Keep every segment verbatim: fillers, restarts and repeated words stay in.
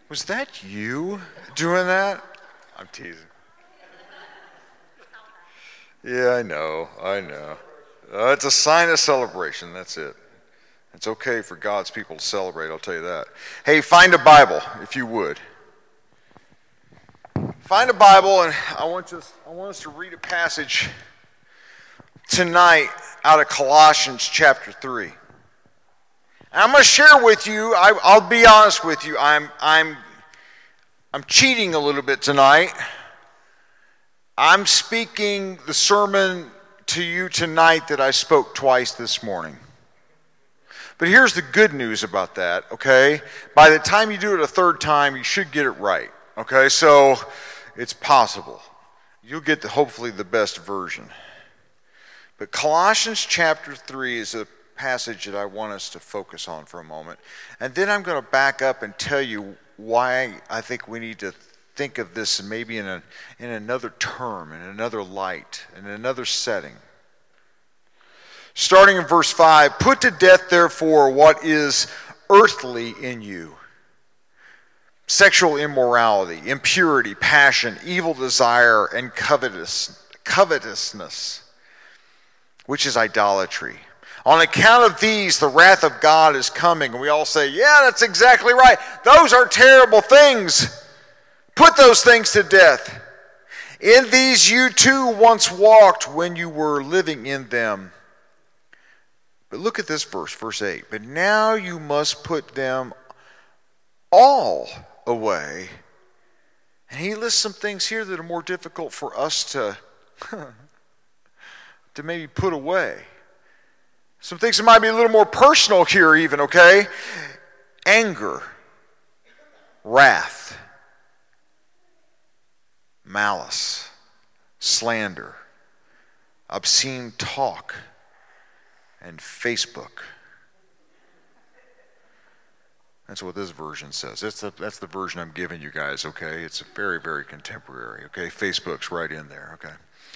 Was that you doing that? I'm teasing. Yeah, I know, I know. Uh, it's a sign of celebration, that's it. It's okay for God's people to celebrate, I'll tell you that. Hey, find a Bible, if you would. Find a Bible, and I want us, I want us to read a passage tonight out of Colossians chapter three. And I'm going to share with you, I, I'll be honest with you, I'm, I'm, I'm cheating a little bit tonight. I'm speaking the sermon to you tonight that I spoke twice this morning. But here's the good news about that, okay? By the time you do it a third time, you should get it right, okay? So it's possible. You'll get the, hopefully the best version. But Colossians chapter three is a passage that I want us to focus on for a moment. And then I'm going to back up and tell you why I think we need to think of this maybe in a in another term, in another light, in another setting. Starting in verse five, put to death therefore what is earthly in you. Sexual immorality, impurity, passion, evil desire, and covetous, covetousness, which is idolatry. On account of these, the wrath of God is coming. And we all say, yeah, that's exactly right. Those are terrible things. Put those things to death. In these you too once walked when you were living in them. But look at this verse, verse eight. But now you must put them all away. And he lists some things here that are more difficult for us to, to maybe put away. Some things that might be a little more personal here even, okay? Anger, wrath, malice, slander, obscene talk, and Facebook. That's what this version says. That's the, that's the version I'm giving you guys, okay? It's very, very contemporary, okay? Facebook's right in there, okay?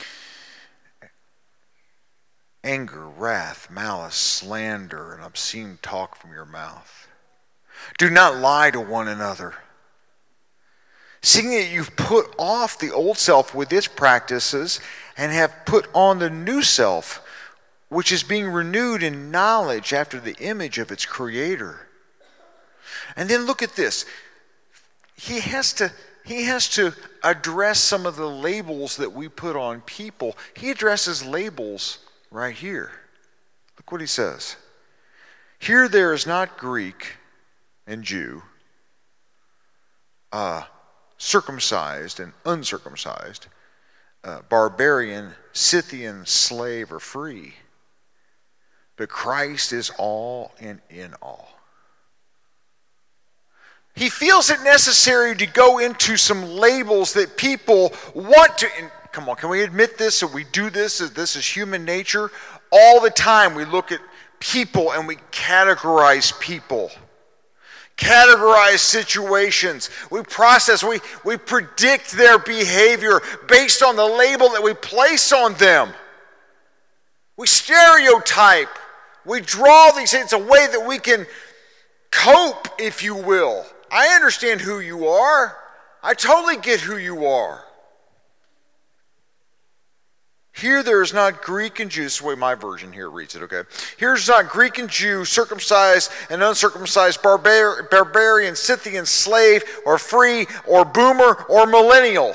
Anger, wrath, malice, slander, and obscene talk from your mouth. Do not lie to one another, seeing that you've put off the old self with its practices and have put on the new self, which is being renewed in knowledge after the image of its creator. And then look at this. He has to, he has to address some of the labels that we put on people. He addresses labels right here. Look what he says. Here there is not Greek and Jew, uh, circumcised and uncircumcised, uh, barbarian, Scythian, slave, or free. But Christ is all and in all. He feels it necessary to go into some labels that people want to... Come on, can we admit this? That we do this, that this is human nature? All the time we look at people and we categorize people. Categorize situations. We process, we, we predict their behavior based on the label that we place on them. We stereotype. We draw these things. It's a way that we can cope, if you will. I understand who you are. I totally get who you are. Here there is not Greek and Jew, this is the way my version here reads it, okay? Here's not Greek and Jew, circumcised and uncircumcised, barbar- barbarian, Scythian, slave, or free, or boomer, or millennial.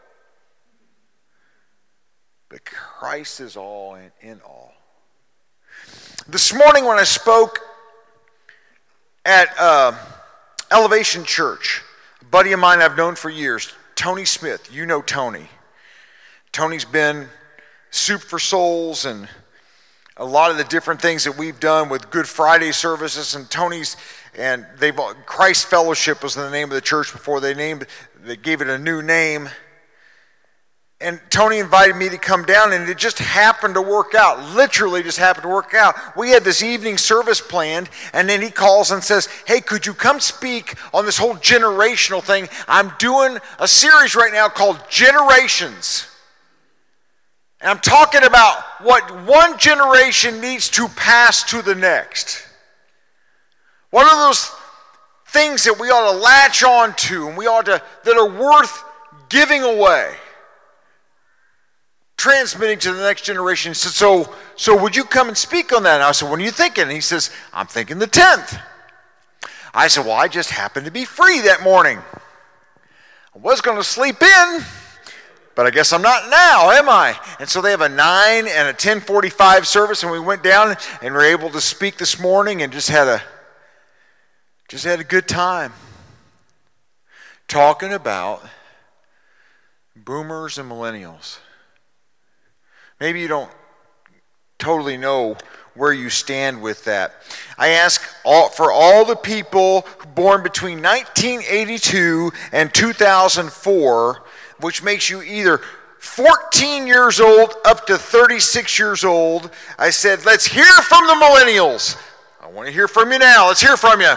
But Christ is all and in all. This morning when I spoke at uh, Elevation Church, a buddy of mine I've known for years, Tony Smith, you know Tony. Tony's been Soup for Souls and a lot of the different things that we've done with Good Friday services, and Tony's and they've Christ Fellowship was the name of the church before they named they gave it a new name. And Tony invited me to come down, and it just happened to work out. Literally just happened to work out. We had this evening service planned, and then he calls and says, hey, could you come speak on this whole generational thing? I'm doing a series right now called Generations. And I'm talking about what one generation needs to pass to the next. What are those things that we ought to latch on to and we ought to, that are worth giving away, transmitting to the next generation. He said, so, so would you come and speak on that? And I said, what are you thinking? And he says, I'm thinking the tenth. I said, well, I just happened to be free that morning. I was going to sleep in, but I guess I'm not now, am I? And so they have a nine and a ten forty-five service, and we went down and were able to speak this morning and just had a just had a good time talking about boomers and millennials. Maybe you don't totally know where you stand with that. I ask all, for all the people born between nineteen eighty-two and two thousand four, which makes you either fourteen years old up to thirty-six years old. I said, let's hear from the millennials. I want to hear from you now. Let's hear from you.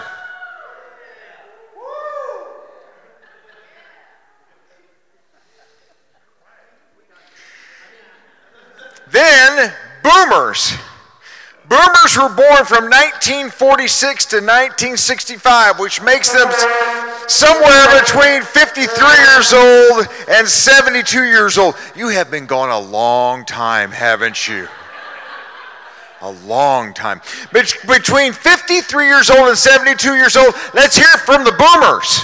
Then, boomers. Boomers were born from nineteen forty-six to nineteen sixty-five, which makes them somewhere between fifty-three years old and seventy-two years old. You have been gone a long time, haven't you? A long time. Between fifty-three years old and seventy-two years old, let's hear from the boomers.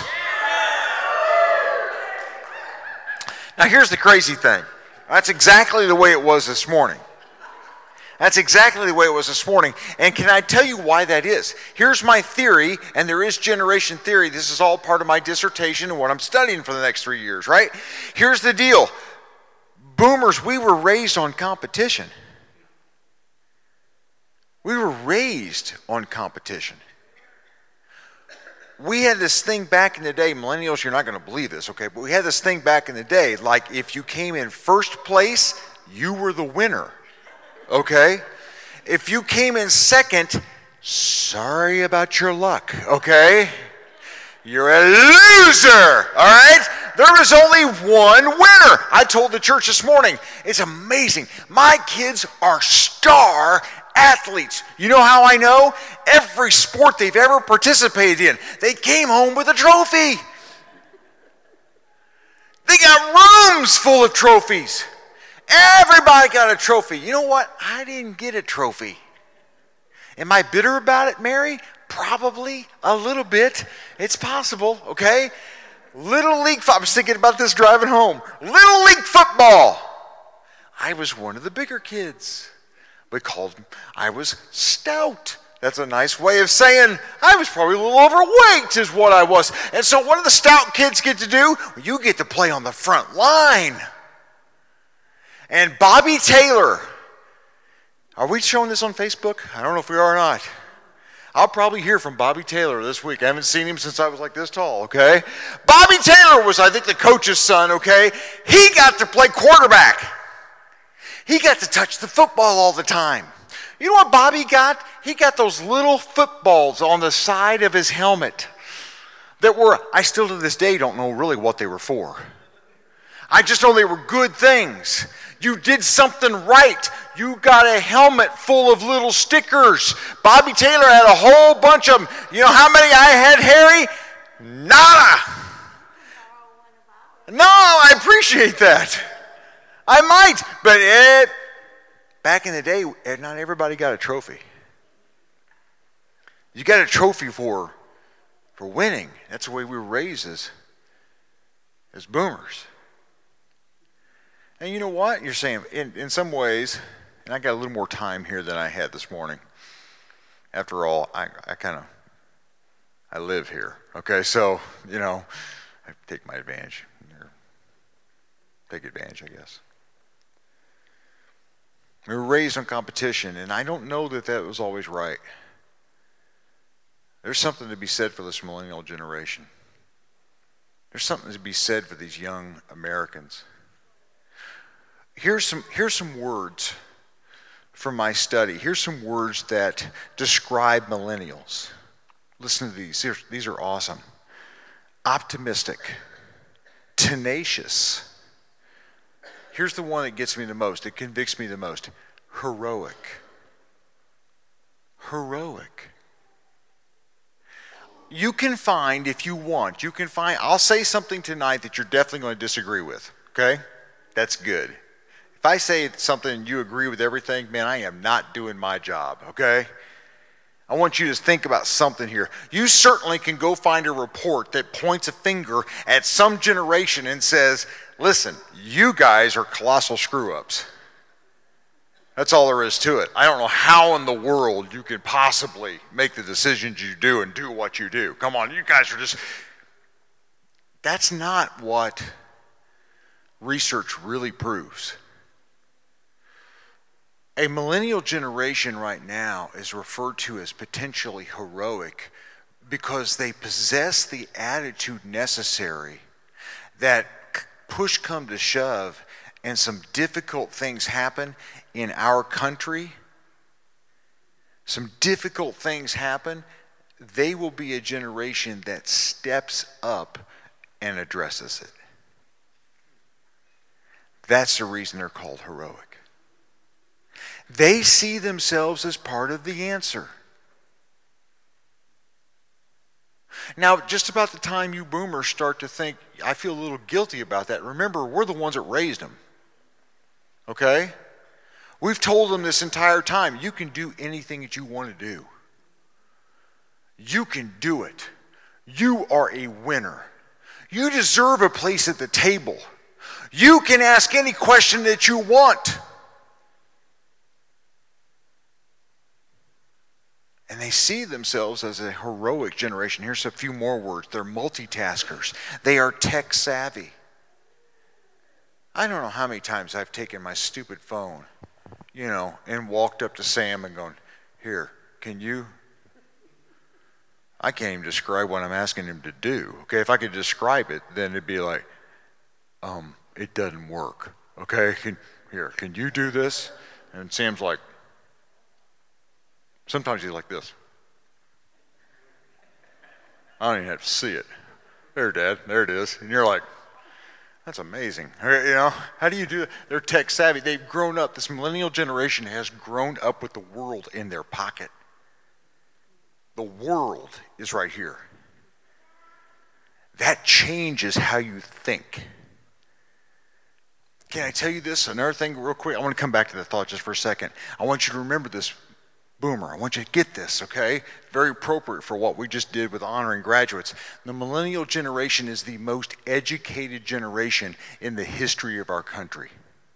Now, here's the crazy thing. That's exactly the way it was this morning. That's exactly the way it was this morning. And can I tell you why that is? Here's my theory, and there is generation theory. This is all part of my dissertation and what I'm studying for the next three years, right? Here's the deal. Boomers, we were raised on competition. We were raised on competition. We had this thing back in the day, millennials, you're not going to believe this, okay? But we had this thing back in the day, like if you came in first place, you were the winner, okay? If you came in second, sorry about your luck, okay? You're a loser, all right? There is only one winner. I told the church this morning, it's amazing. My kids are star athletes. You know how I know? Every sport they've ever participated in, they came home with a trophy. They got rooms full of trophies. Everybody got a trophy. You know what? I didn't get a trophy. Am I bitter about it, Mary? Probably a little bit. It's possible, okay? Little League, I was thinking about this driving home. Little League football. I was one of the bigger kids. We called, I was stout. That's a nice way of saying I was probably a little overweight is what I was. And so what do the stout kids get to do? You get to play on the front line. And Bobby Taylor, are we showing this on Facebook? I don't know if we are or not. I'll probably hear from Bobby Taylor this week. I haven't seen him since I was like this tall, okay? Bobby Taylor was, I think, the coach's son, okay? He got to play quarterback. He got to touch the football all the time. You know what Bobby got? He got those little footballs on the side of his helmet that were, I still to this day don't know really what they were for. I just know they were good things. You did something right. You got a helmet full of little stickers. Bobby Taylor had a whole bunch of them. You know how many I had, Harry? Nada. No, I appreciate that. I might, but it, back in the day, not everybody got a trophy. You got a trophy for, for winning. That's the way we were raised as, as boomers. And you know what? You're saying, in, in some ways, and I got a little more time here than I had this morning. After all, I, I kind of, I live here. Okay, so, you know, I take my advantage. Or take advantage, I guess. We were raised on competition, and I don't know that that was always right. There's something to be said for this millennial generation. There's something to be said for these young Americans. Here's some, here's some words from my study. Here's some words that describe millennials. Listen to these. These, these are awesome. Optimistic, tenacious. Here's the one that gets me the most. It convicts me the most. Heroic. Heroic. you can find, if you want, you can find, I'll say something tonight that you're definitely going to disagree with, okay? That's good. If I say something and you agree with everything, man, I am not doing my job, okay? I want you to think about something here. You certainly can go find a report that points a finger at some generation and says, listen, you guys are colossal screw-ups. That's all there is to it. I don't know how in the world you could possibly make the decisions you do and do what you do. Come on, you guys are just... That's not what research really proves. A millennial generation right now is referred to as potentially heroic because they possess the attitude necessary that push come to shove and some difficult things happen in our country, some difficult things happen, they will be a generation that steps up and addresses it. That's the reason they're called heroic. They see themselves as part of the answer. Now, just about the time you boomers start to think, I feel a little guilty about that, remember, we're the ones that raised them. Okay? We've told them this entire time, you can do anything that you want to do. You can do it. You are a winner. You deserve a place at the table. You can ask any question that you want. And they see themselves as a heroic generation. Here's a few more words. They're multitaskers. They are tech savvy. I don't know how many times I've taken my stupid phone, you know, and walked up to Sam and gone, here, can you? I can't even describe what I'm asking him to do. Okay, if I could describe it, then it'd be like, um, it doesn't work. Okay, can, here, can you do this? And Sam's like, sometimes he's like this. I don't even have to see it. There, Dad, there it is. And you're like, that's amazing. You know, how do you do that? They're tech savvy. They've grown up. This millennial generation has grown up with the world in their pocket. The world is right here. That changes how you think. Can I tell you this? Another thing real quick. I want to come back to the thought just for a second. I want you to remember this, boomer. I want you to get this, okay? Very appropriate for what we just did with honoring graduates. The millennial generation is the most educated generation in the history of our country.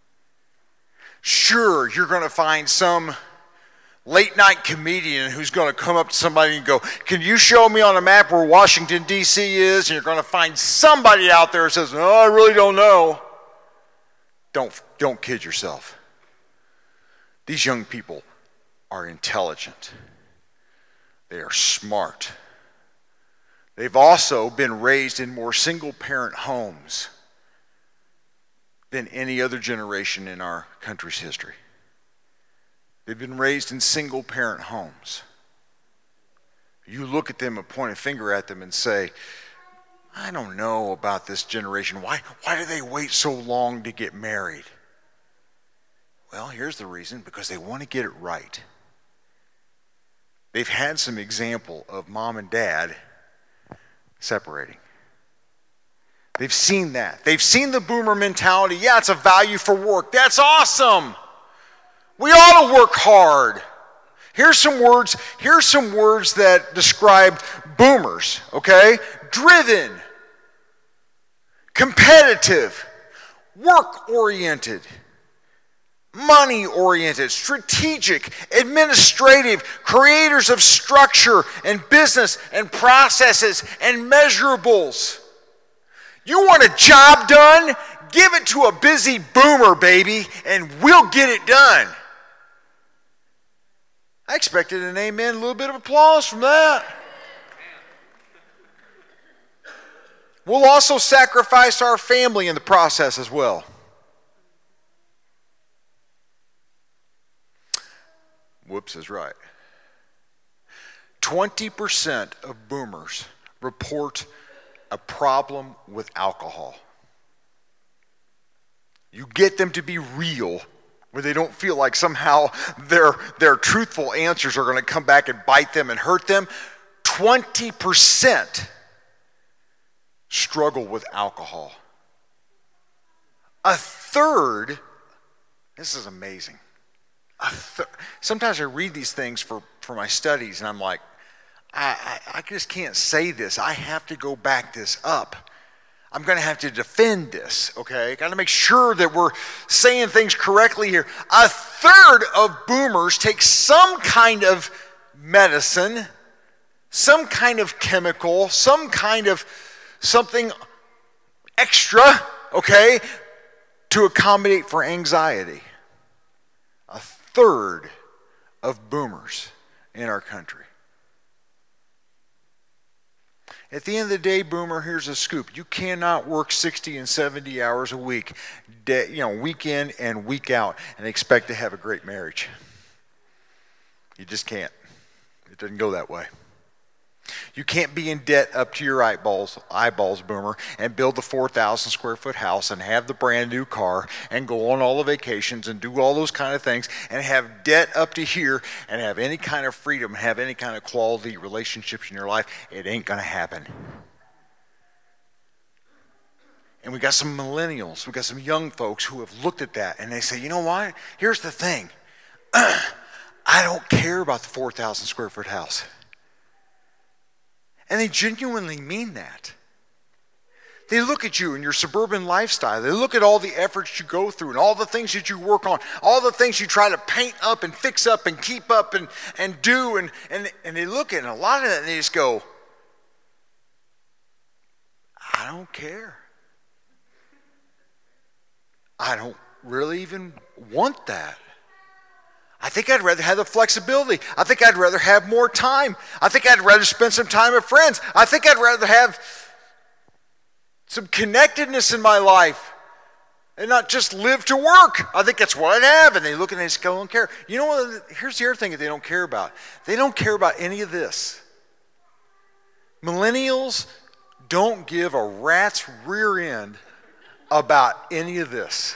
Sure, you're going to find some late night comedian who's going to come up to somebody and go, can you show me on a map where Washington, D C is? And you're going to find somebody out there who says, no, I really don't know. Don't, don't kid yourself. These young people are intelligent. They are smart. They've also been raised in more single-parent homes than any other generation in our country's history. They've been raised in single-parent homes. You look at them and point a finger at them and say, I don't know about this generation. Why, why do they wait so long to get married? Well, here's the reason, because they want to get it right. They've had some example of mom and dad separating. They've seen that. They've seen the boomer mentality. Yeah, it's a value for work. That's awesome. We ought to work hard. Here's some words, here's some words that describe boomers, okay? Driven, competitive, work-oriented, money-oriented, strategic, administrative, creators of structure and business and processes and measurables. You want a job done? Give it to a busy boomer, baby, and we'll get it done. I expected an amen, a little bit of applause from that. We'll also sacrifice our family in the process as well. Whoops is right. twenty percent of boomers report a problem with alcohol. You get them to be real, where they don't feel like somehow their, their truthful answers are going to come back and bite them and hurt them. twenty percent struggle with alcohol. A third, this is amazing. A thir- Sometimes I read these things for, for my studies, and I'm like, I, I, I just can't say this. I have to go back this up. I'm going to have to defend this, okay? Got to make sure that we're saying things correctly here. A third of boomers take some kind of medicine, some kind of chemical, some kind of something extra, okay, to accommodate for anxiety. A third of boomers in our country. At the end of the day, boomer, here's a scoop. You cannot work sixty and seventy hours a week, day, you know, week in and week out, and expect to have a great marriage. You just can't. It doesn't go that way. You can't be in debt up to your eyeballs, eyeballs, boomer, and build the four thousand square foot house and have the brand new car and go on all the vacations and do all those kind of things and have debt up to here and have any kind of freedom and have any kind of quality relationships in your life. It ain't going to happen. And we got some millennials, we got some young folks who have looked at that and they say, you know what? Here's the thing. I don't care about the four thousand square foot house. And they genuinely mean that. They look at you and your suburban lifestyle. They look at all the efforts you go through and all the things that you work on, all the things you try to paint up and fix up and keep up and, and do. And, and, and they look at it, and a lot of it, and they just go, I don't care. I don't really even want that. I think I'd rather have the flexibility. I think I'd rather have more time. I think I'd rather spend some time with friends. I think I'd rather have some connectedness in my life and not just live to work. I think that's what I'd have. And they look and they just go, don't care. You know what? Here's the other thing that they don't care about. They don't care about any of this. Millennials don't give a rat's rear end about any of this.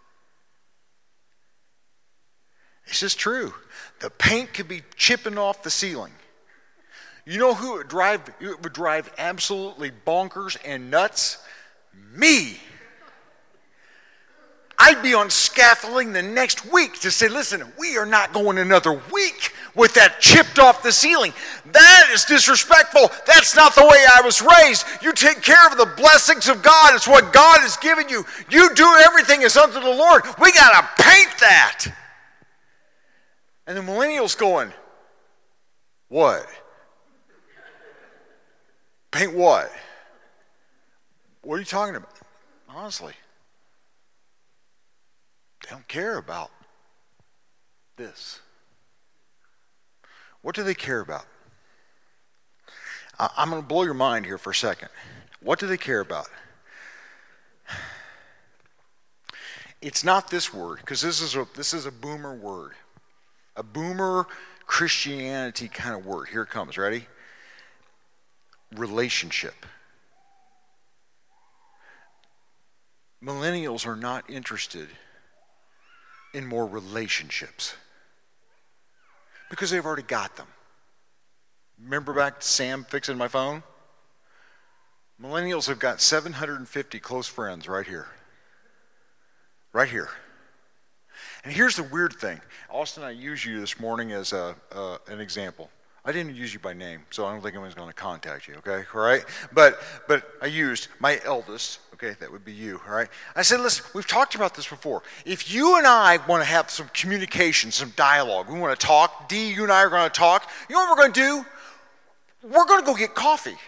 It's just true. The paint could be chipping off the ceiling. You know who it would drive, it would drive absolutely bonkers and nuts? Me. I'd be on scaffolding the next week to say, listen, we are not going another week with that chipped off the ceiling. That is disrespectful. That's not the way I was raised. You take care of the blessings of God. It's what God has given you. You do everything as unto the Lord. We got to paint that. And the millennials going, what? Paint what? What are you talking about? Honestly, they don't care about this. What do they care about? I'm going to blow your mind here for a second. What do they care about? It's not this word, because this is a this is a boomer word. A boomer Christianity kind of word. Here it comes. Ready? Relationship. Millennials are not interested in more relationships because they've already got them. Remember back to Sam fixing my phone? Millennials have got seven hundred fifty close friends right here. Right here. And here's the weird thing. Austin, I used you this morning as a, uh, an example. I didn't use you by name, so I don't think anyone's going to contact you, okay? All right? But but I used my eldest, okay? That would be you, all right? I said, listen, we've talked about this before. If you and I want to have some communication, some dialogue, we want to talk, Dee, you and I are going to talk, you know what we're going to do? We're going to go get coffee.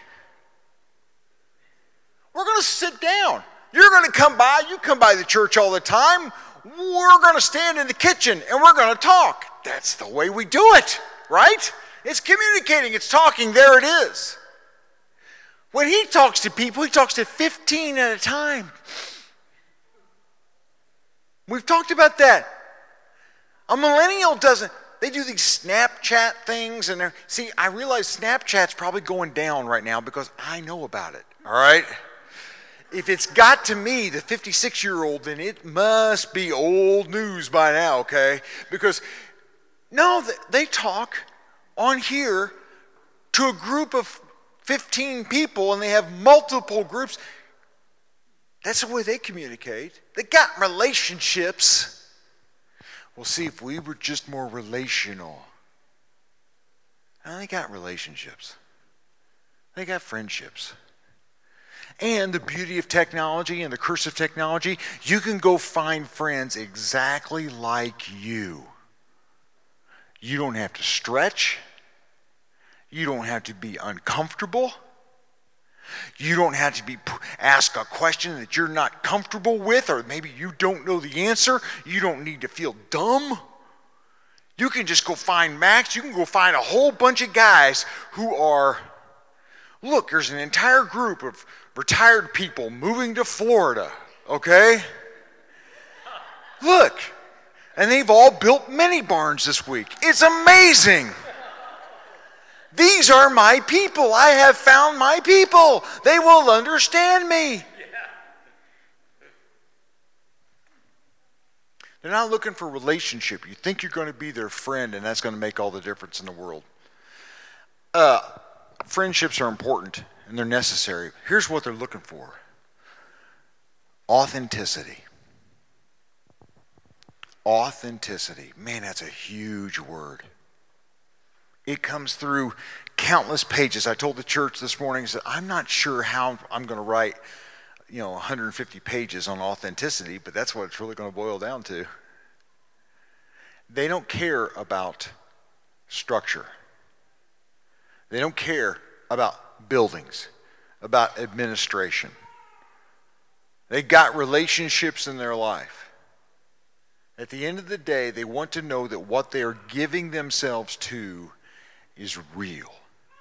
We're going to sit down. You're going to come by. You come by the church all the time. We're going to stand in the kitchen and we're going to talk. That's the way we do it, right? It's communicating. It's talking. There it is. When he talks to people, he talks to fifteen at a time. We've talked about that. A millennial doesn't. They do these Snapchat things. and they're See, I realize Snapchat's probably going down right now because I know about it, all right? If it's got to me, the fifty-six-year-old, then it must be old news by now, okay? Because, no, they talk on here to a group of fifteen people and they have multiple groups. That's the way they communicate. They got relationships. Well, see, if we were just more relational. Now, they got relationships. They got friendships. And the beauty of technology and the curse of technology, you can go find friends exactly like you. You don't have to stretch. You don't have to be uncomfortable. You don't have to be ask a question that you're not comfortable with, or maybe you don't know the answer. You don't need to feel dumb. You can just go find Max. You can go find a whole bunch of guys who are, look, there's an entire group of retired people moving to Florida, okay? Look, and they've all built mini barns this week. It's amazing. These are my people. I have found my people. They will understand me. They're not looking for relationship. You think you're going to be their friend, and that's going to make all the difference in the world. Uh, friendships are important, and they're necessary. Here's what they're looking for. Authenticity. Authenticity. Man, that's a huge word. It comes through countless pages. I told the church this morning, I said, I'm not sure how I'm going to write, you know, one hundred fifty pages on authenticity, but that's what it's really going to boil down to. They don't care about structure. They don't care about buildings, about administration. They got relationships in their life. At the end of the day, they want to know that what they are giving themselves to is real.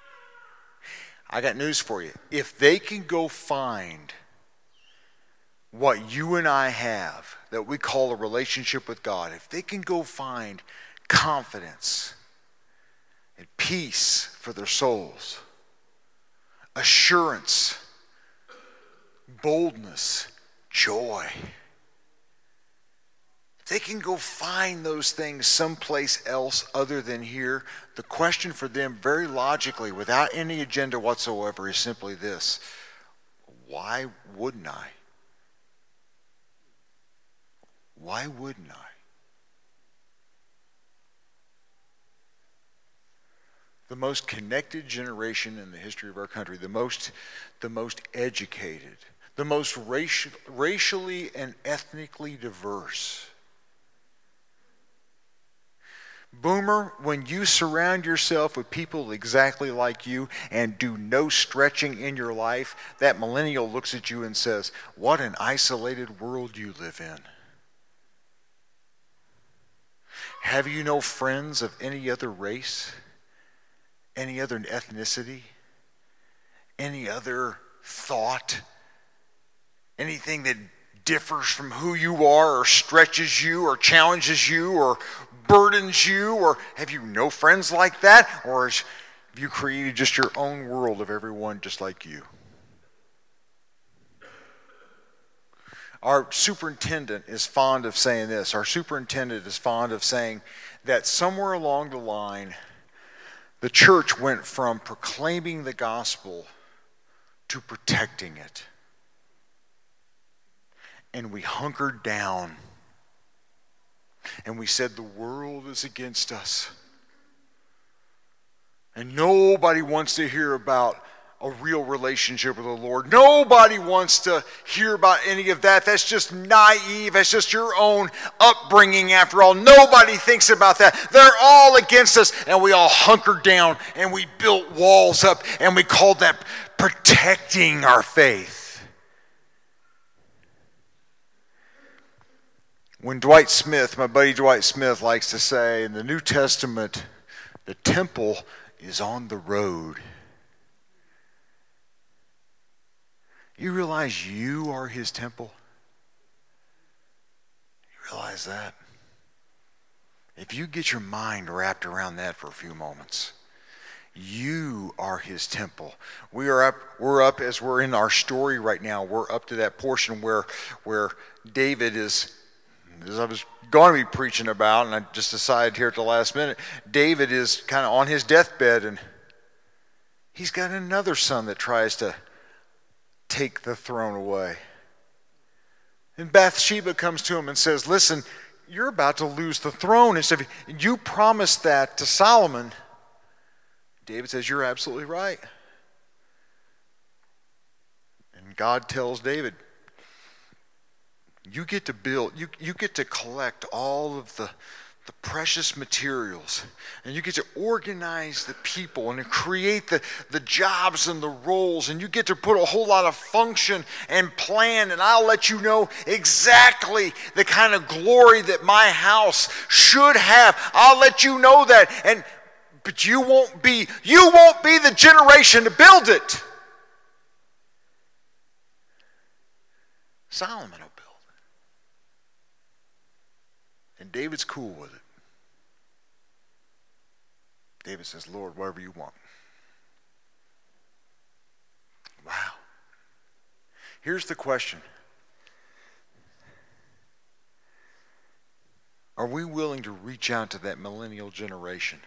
I got news for you. If they can go find what you and I have that we call a relationship with God, if they can go find confidence and peace for their souls, assurance, boldness, joy, if they can go find those things someplace else other than here, the question for them very logically, without any agenda whatsoever, is simply this: why wouldn't I? Why wouldn't I? The most connected generation in the history of our country, the most, the most educated, the most racial, racially and ethnically diverse. Boomer, when you surround yourself with people exactly like you and do no stretching in your life, that millennial looks at you and says, what an isolated world you live in. Have you no friends of any other race, any other ethnicity, any other thought, anything that differs from who you are or stretches you or challenges you or burdens you? Or have you no friends like that? Or have you created just your own world of everyone just like you? Our superintendent is fond of saying this. Our superintendent is fond of saying that somewhere along the line, the church went from proclaiming the gospel to protecting it. And we hunkered down. And we said, the world is against us. And nobody wants to hear about a real relationship with the Lord. Nobody wants to hear about any of that. That's just naive. That's just your own upbringing after all. Nobody thinks about that. They're all against us. And we all hunkered down and we built walls up and we called that protecting our faith. When Dwight Smith, my buddy Dwight Smith, likes to say in the New Testament, the temple is on the road. You realize you are his temple? You realize that? If you get your mind wrapped around that for a few moments, you are his temple. We are up, we're up as we're in our story right now, we're up to that portion where, where David is, as I was going to be preaching about, and I just decided here at the last minute, David is kind of on his deathbed, and he's got another son that tries to take the throne away. And Bathsheba comes to him and says, listen, you're about to lose the throne. And so you promised that to Solomon. David says, you're absolutely right. And God tells David, you get to build, you, you get to collect all of the the precious materials, and you get to organize the people and create the, the jobs and the roles, and you get to put a whole lot of function and plan, and I'll let you know exactly the kind of glory that my house should have. I'll let you know that, and but you won't be you won't be the generation to build it. Solomon will build. And David's cool with it. David says, Lord, whatever you want. Wow. Here's the question. Are we willing to reach out to that millennial generation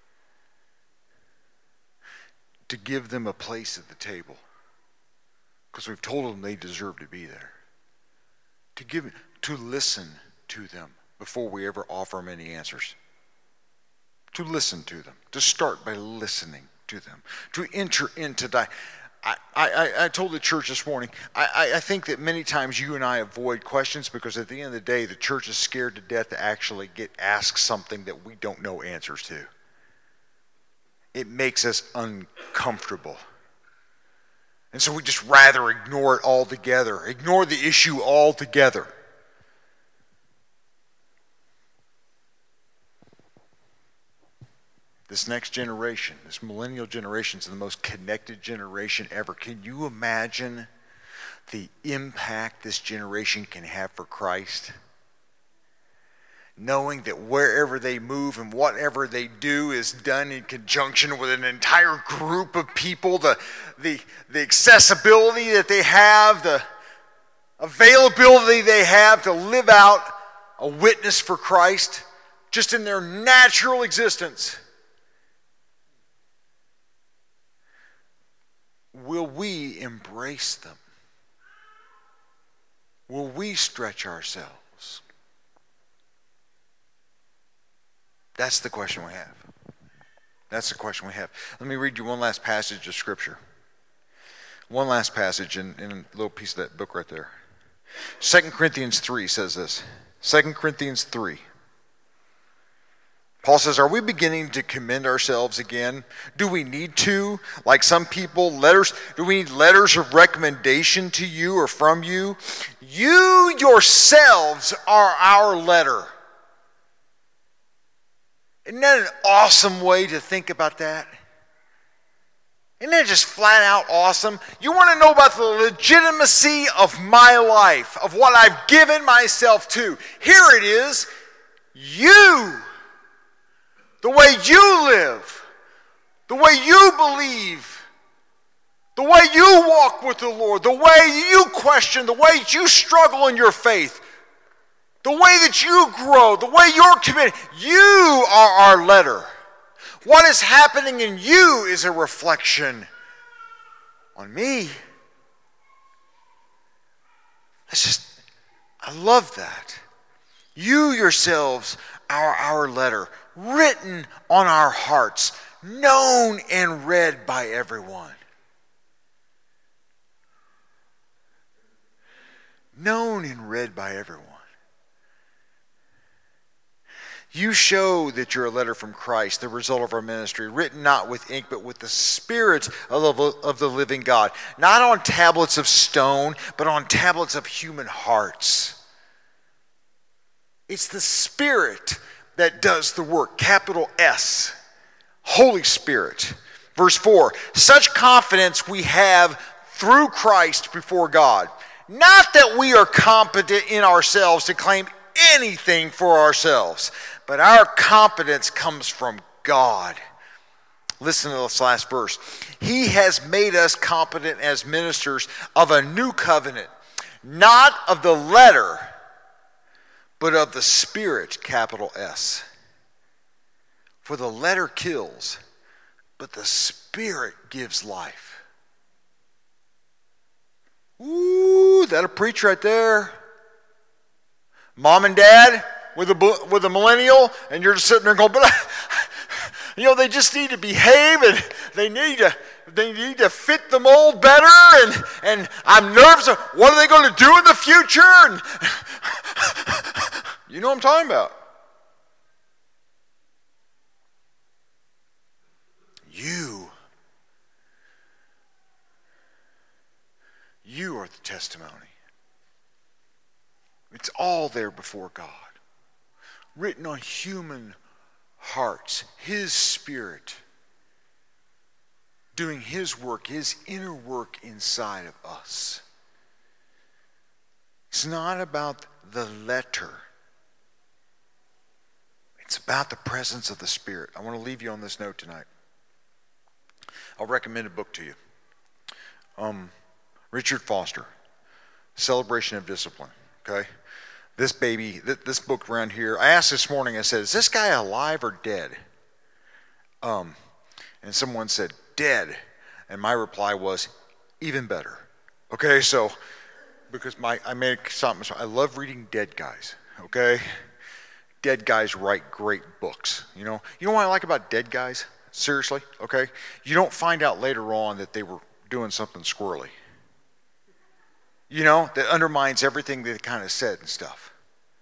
to give them a place at the table? Because we've told them they deserve to be there. To give, to listen to them before we ever offer them any answers. To listen to them. To start by listening to them. To enter into that. I, I, I told the church this morning, I, I think that many times you and I avoid questions because at the end of the day, the church is scared to death to actually get asked something that we don't know answers to. It makes us uncomfortable. And so we just rather ignore it altogether. Ignore the issue altogether. This next generation, this millennial generation is the most connected generation ever. Can you imagine the impact this generation can have for Christ? Knowing that wherever they move and whatever they do is done in conjunction with an entire group of people, the, the, the accessibility that they have, the availability they have to live out a witness for Christ just in their natural existence. Will we embrace them? Will we stretch ourselves? That's the question we have. That's the question we have. Let me read you one last passage of Scripture. One last passage in, in a little piece of that book right there. Second Corinthians three says this. Second Corinthians three. Paul says, are we beginning to commend ourselves again? Do we need to? Like some people, letters, do we need letters of recommendation to you or from you? You yourselves are our letter. Isn't that an awesome way to think about that? Isn't that just flat out awesome? You want to know about the legitimacy of my life, of what I've given myself to. Here it is. You. The way you live, the way you believe, the way you walk with the Lord, the way you question, the way you struggle in your faith, the way that you grow, the way you're committed, you are our letter. What is happening in you is a reflection on me. That's just, I love that. You yourselves are our letter, written on our hearts, known and read by everyone. Known and read by everyone. You show that you're a letter from Christ, the result of our ministry, written not with ink, but with the Spirit of the, of the living God. Not on tablets of stone, but on tablets of human hearts. It's the Spirit that does the work, capital S, Holy Spirit. Verse four, such confidence we have through Christ before God. Not that we are competent in ourselves to claim anything for ourselves, but our competence comes from God. Listen to this last verse. He has made us competent as ministers of a new covenant, not of the letter, but of the Spirit, capital S. For the letter kills, but the Spirit gives life. Ooh, that'll preach right there. Mom and dad with a with a millennial, and you're just sitting there going, but I, you know, they just need to behave, and they need to they need to fit the mold better, and and I'm nervous. What are they going to do in the future? And you know what I'm talking about. You, you are the testimony. It's all there before God, written on human hearts, His Spirit doing His work, His inner work inside of us. It's not about the letter. It's about the presence of the Spirit. I want to leave you on this note tonight. I'll recommend a book to you. Um, Richard Foster, Celebration of Discipline. Okay? This baby, th- this book around here, I asked this morning, I said, is this guy alive or dead? Um, and someone said, dead. And my reply was, even better. Okay, so, because my I made something, I love reading dead guys, okay? Dead guys write great books, you know? You know what I like about dead guys? Seriously, okay? You don't find out later on that they were doing something squirrely. You know, that undermines everything they kind of said and stuff.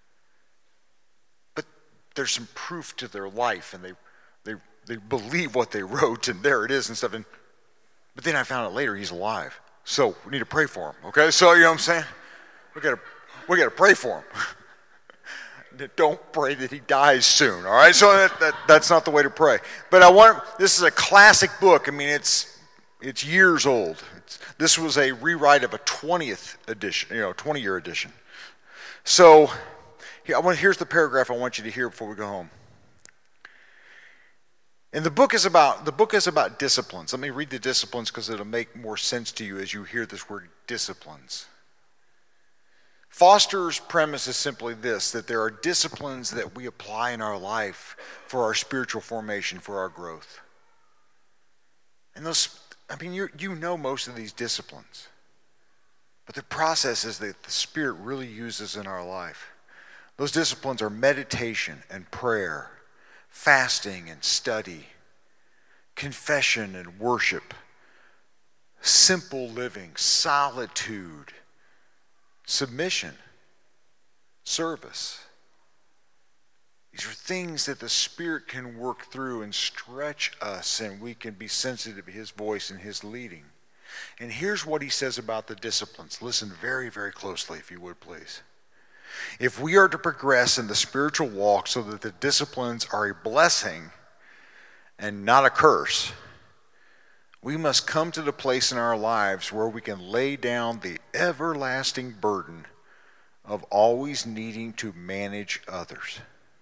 But there's some proof to their life, and they they they believe what they wrote, and there it is and stuff. And but then I found out later he's alive. So we need to pray for him, okay? So you know what I'm saying? We gotta we gotta pray for him. Don't pray that he dies soon, all right? So that, that that's not the way to pray. But I want this is a classic book. I mean, it's it's years old. It's, this was a rewrite of a twentieth edition, you know, twenty-year edition. So here, I want, here's the paragraph I want you to hear before we go home. And the book is about the book is about disciplines. Let me read the disciplines because it'll make more sense to you as you hear this word disciplines. Foster's premise is simply this, that there are disciplines that we apply in our life for our spiritual formation, for our growth. And those, I mean, you you know most of these disciplines, but the processes that the Spirit really uses in our life. Those disciplines are meditation and prayer, fasting and study, confession and worship, simple living, solitude, submission, service. These are things that the Spirit can work through and stretch us, and we can be sensitive to His voice and His leading. And here's what he says about the disciplines. Listen very, very closely, if you would, please. If we are to progress in the spiritual walk so that the disciplines are a blessing and not a curse, we must come to the place in our lives where we can lay down the everlasting burden of always needing to manage others.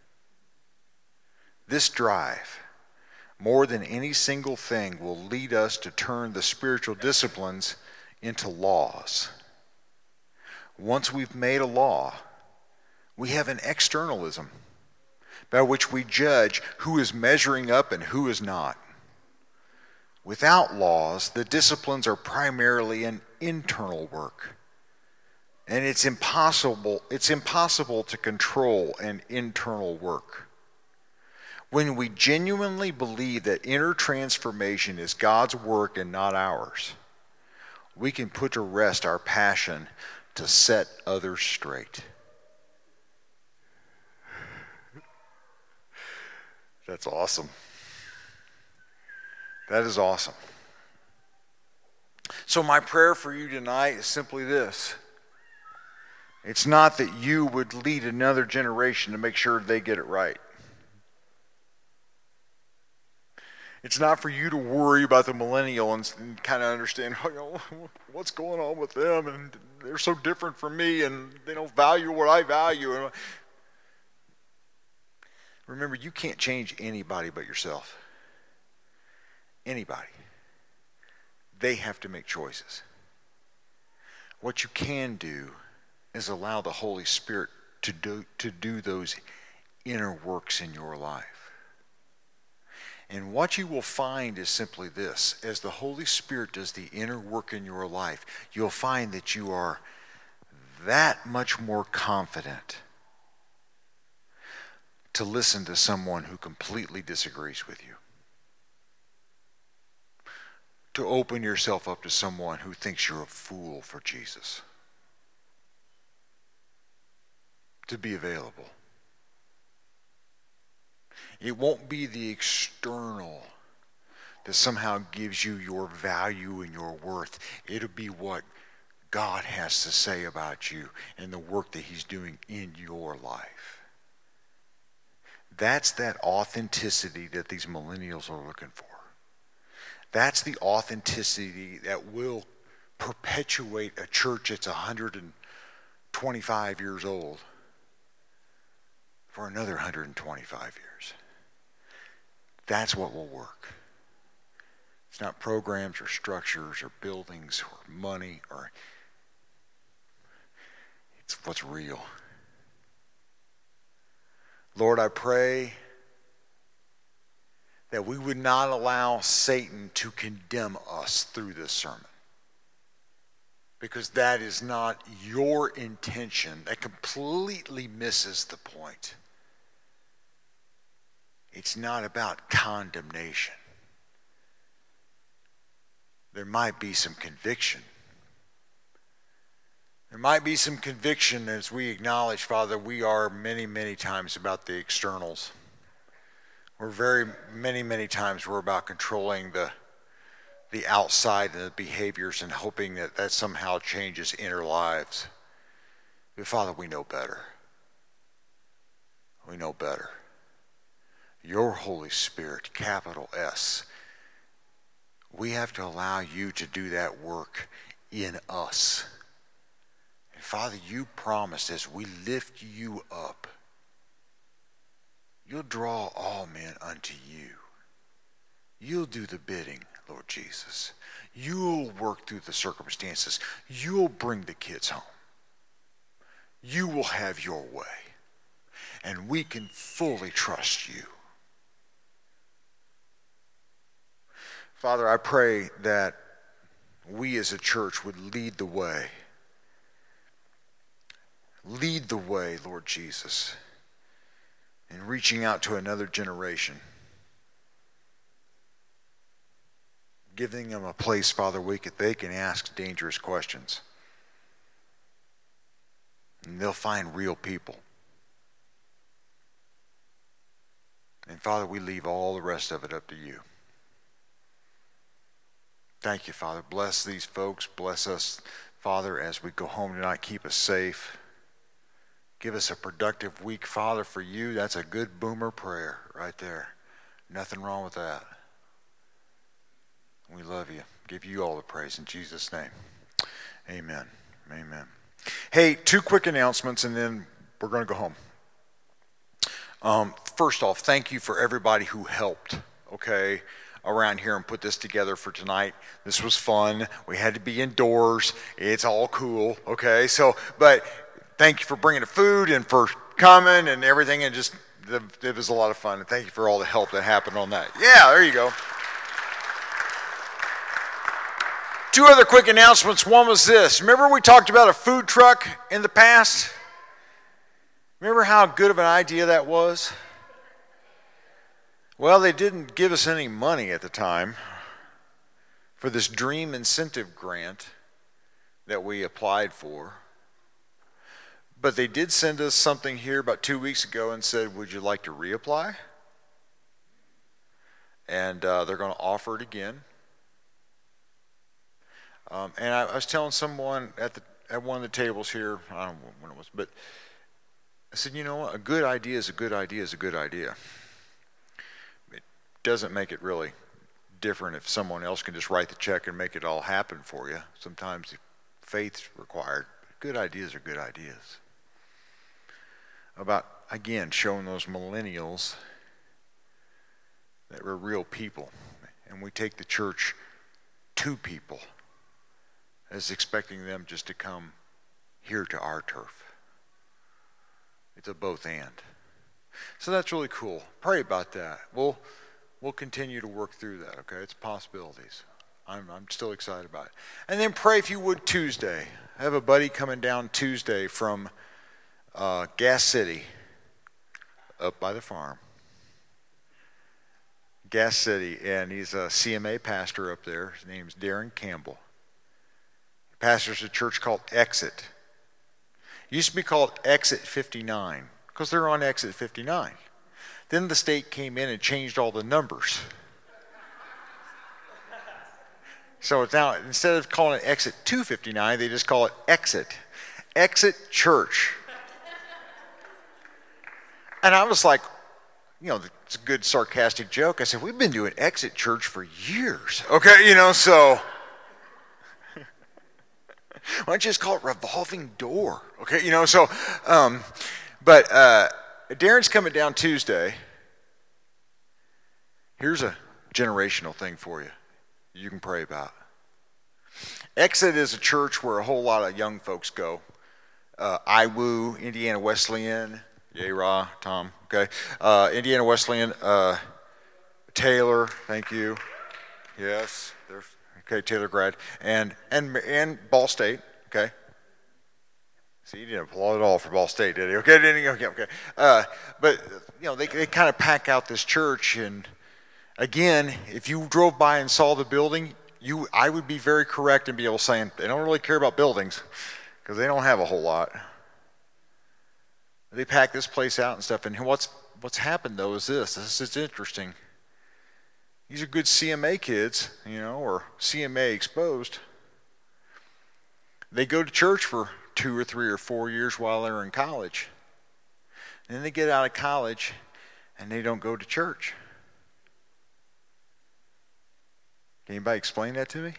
This drive, more than any single thing, will lead us to turn the spiritual disciplines into laws. Once we've made a law, we have an externalism by which we judge who is measuring up and who is not. Without laws, the disciplines are primarily an internal work. And it's impossible, it's impossible to control an internal work. When we genuinely believe that inner transformation is God's work and not ours, we can put to rest our passion to set others straight. That's awesome. That is awesome. So my prayer for you tonight is simply this. It's not that you would lead another generation to make sure they get it right. It's not for you to worry about the millennial and, and kind of understand, oh, you know, what's going on with them, and they're so different from me, and they don't value what I value. Remember, you can't change anybody but yourself. Anybody. They have to make choices. What you can do is allow the Holy Spirit to do, to do those inner works in your life. And what you will find is simply this: as the Holy Spirit does the inner work in your life, you'll find that you are that much more confident to listen to someone who completely disagrees with you. To open yourself up to someone who thinks you're a fool for Jesus. To be available. It won't be the external that somehow gives you your value and your worth. It'll be what God has to say about you and the work that he's doing in your life. That's that authenticity that these millennials are looking for. That's the authenticity that will perpetuate a church that's one hundred twenty-five years old for another one hundred twenty-five years. That's what will work. It's not programs or structures or buildings or money, or it's what's real. Lord, I pray that we would not allow Satan to condemn us through this sermon. Because that is not your intention. That completely misses the point. It's not about condemnation. There might be some conviction. There might be some conviction as we acknowledge, Father, we are many, many times about the externals. We're very, many, many times we're about controlling the the outside and the behaviors and hoping that that somehow changes inner lives. But Father, we know better. We know better. Your Holy Spirit, capital S, we have to allow you to do that work in us. And Father, you promised as we lift you up, you'll draw all men unto you. You'll do the bidding, Lord Jesus. You'll work through the circumstances. You'll bring the kids home. You will have your way. And we can fully trust you. Father, I pray that we as a church would lead the way. Lead the way, Lord Jesus, in reaching out to another generation. Giving them a place, Father, we could, they can ask dangerous questions. And they'll find real people. And Father, we leave all the rest of it up to you. Thank you, Father. Bless these folks. Bless us, Father, as we go home tonight. Keep us safe. Give us a productive week, Father, for you. That's a good boomer prayer right there. Nothing wrong with that. We love you. Give you all the praise in Jesus' name. Amen. Amen. Hey, two quick announcements and then we're going to go home. Um, first off, thank you for everybody who helped, okay, around here and put this together for tonight. This was fun. We had to be indoors. It's all cool, okay? So, but thank you for bringing the food and for coming and everything, and just, it was a lot of fun. And thank you for all the help that happened on that. Yeah, there you go. Two other quick announcements. One was this. Remember we talked about a food truck in the past? Remember how good of an idea that was? Well, they didn't give us any money at the time for this Dream Incentive Grant that we applied for. But they did send us something here about two weeks ago and said, would you like to reapply? And uh, they're going to offer it again. Um, and I, I was telling someone at the at one of the tables here, I don't know when it was, but I said, you know what, a good idea is a good idea is a good idea. It doesn't make it really different if someone else can just write the check and make it all happen for you. Sometimes faith's required. But good ideas are good ideas. About, again, showing those millennials that we're real people. And we take the church to people as expecting them just to come here to our turf. It's a both and. So that's really cool. Pray about that. We'll, we'll continue to work through that, okay? It's possibilities. I'm, I'm still excited about it. And then pray, if you would, Tuesday. I have a buddy coming down Tuesday from uh, Gas City, up by the farm. Gas City, and he's a C M A pastor up there. His name's Darren Campbell. He pastors a church called Exit. It used to be called Exit fifty-nine, because they're on Exit fifty-nine. Then the state came in and changed all the numbers. So it's now, instead of calling it Exit two fifty-nine, they just call it Exit. Exit Church. And I was like, you know, it's a good sarcastic joke. I said, we've been doing Exit Church for years. Okay, you know, so why don't you just call it Revolving Door? Okay, you know, so, um, but uh, Darren's coming down Tuesday. Here's a generational thing for you you can pray about. Exit is a church where a whole lot of young folks go. Uh, I W U, Indiana Wesleyan, yay, Ra, Tom, okay. Uh, Indiana Wesleyan, uh, Taylor, thank you. Yes, there's, okay, Taylor grad. And, and, and Ball State, okay. See, you didn't applaud at all for Ball State, did he? Okay, didn't he? Okay, okay. Uh, but, you know, they, they kind of pack out this church, and again, if you drove by and saw the building, you, I would be very correct and be able to say they don't really care about buildings because they don't have a whole lot. They pack this place out and stuff, and what's what's happened though is this. This is interesting. These are good C M A kids, you know, or C M A exposed. They go to church for two or three or four years while they're in college. And then they get out of college and they don't go to church. Can anybody explain that to me?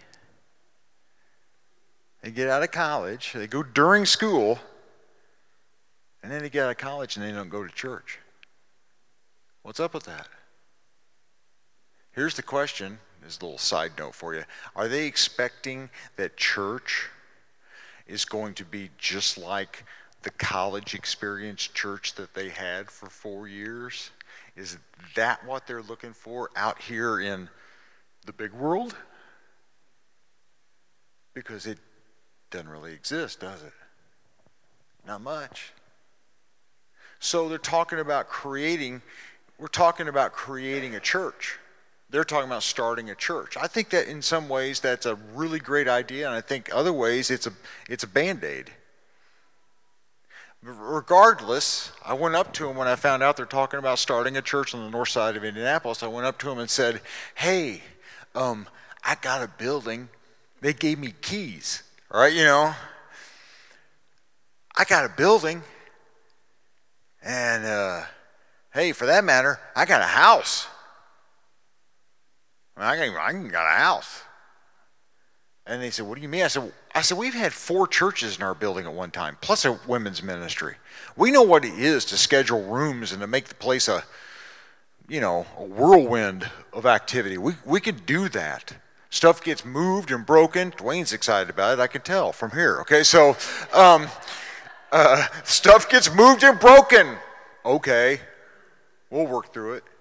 They get out of college, they go during school, and then they get out of college and they don't go to church. What's up with that? Here's the question, this is a little side note for you. Are they expecting that church is going to be just like the college experience church that they had for four years? Is that what they're looking for out here in the big world? Because it doesn't really exist, does it? Not much. So they're talking about creating, we're talking about creating a church. They're talking about starting a church. I think that in some ways that's a really great idea, and I think other ways it's a it's a Band-Aid. Regardless, I went up to them when I found out they're talking about starting a church on the north side of Indianapolis. I went up to them and said, hey, um, I got a building. They gave me keys, all right, you know. I got a building, and uh, hey, for that matter, I got a house. I mean, I got, I got a house. And they said, what do you mean? I said, I said, we've had four churches in our building at one time, plus a women's ministry. We know what it is to schedule rooms and to make the place a, you know, a whirlwind of activity. We we could do that. Stuff gets moved and broken. Dwayne's excited about it, I can tell from here. Okay, so um, uh, stuff gets moved and broken. Okay, we'll work through it.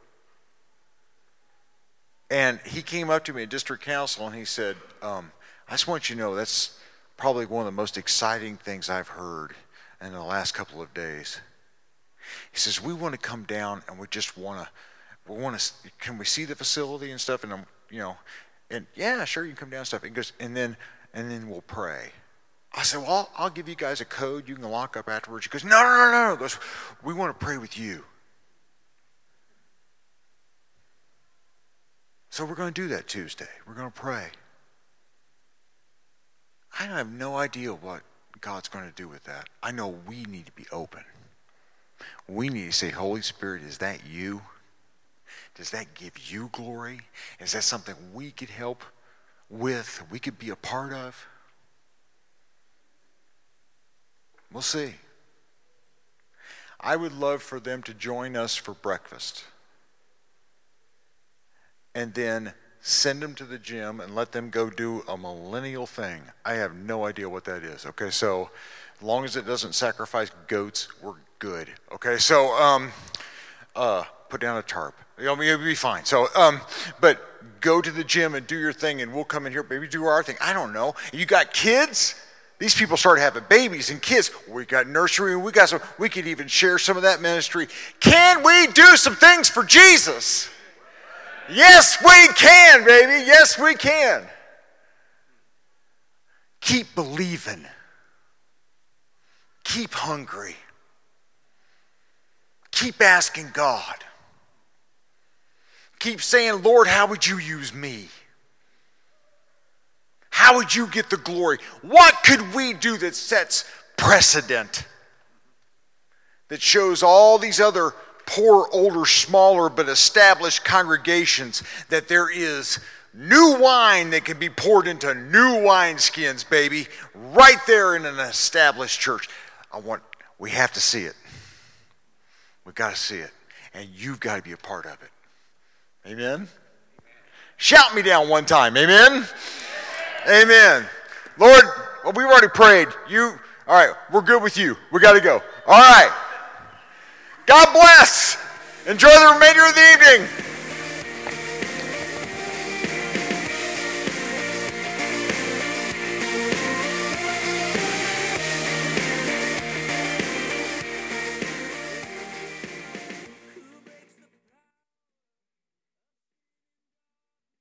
And he came up to me at district council and he said, um, I just want you to know that's probably one of the most exciting things I've heard in the last couple of days. He says, we want to come down and we just want to, we want to, can we see the facility and stuff? And I'm, you know, and yeah, sure, you can come down and stuff. And goes, and then, and then we'll pray. I said, well, I'll, I'll give you guys a code you can lock up afterwards. He goes, no, no, no, no. He goes, we want to pray with you. So we're going to do that Tuesday. We're going to pray. I have no idea what God's going to do with that. I know we need to be open. We need to say, Holy Spirit, is that you? Does that give you glory? Is that something we could help with, we could be a part of? We'll see. I would love for them to join us for breakfast. And then send them to the gym and let them go do a millennial thing. I have no idea what that is. Okay, so as long as it doesn't sacrifice goats, we're good. Okay, so um, uh, put down a tarp. You know, it'll be fine. So, um, but go to the gym and do your thing, and we'll come in here, maybe do our thing. I don't know. You got kids? These people started having babies and kids. We got nursery, and we got some. We could even share some of that ministry. Can we do some things for Jesus? Yes, we can, baby. Yes, we can. Keep believing. Keep hungry. Keep asking God. Keep saying, Lord, how would you use me? How would you get the glory? What could we do that sets precedent? That shows all these other poor, older, smaller, but established congregations that there is new wine that can be poured into new wineskins, baby, right there in an established church. I want, we have to see it. We've got to see it. And you've got to be a part of it. Amen? Shout me down one time. Amen? Amen. Lord, well, we've already prayed. You, all right, we're good with you. We got to go. All right. God bless. Enjoy the remainder of the evening.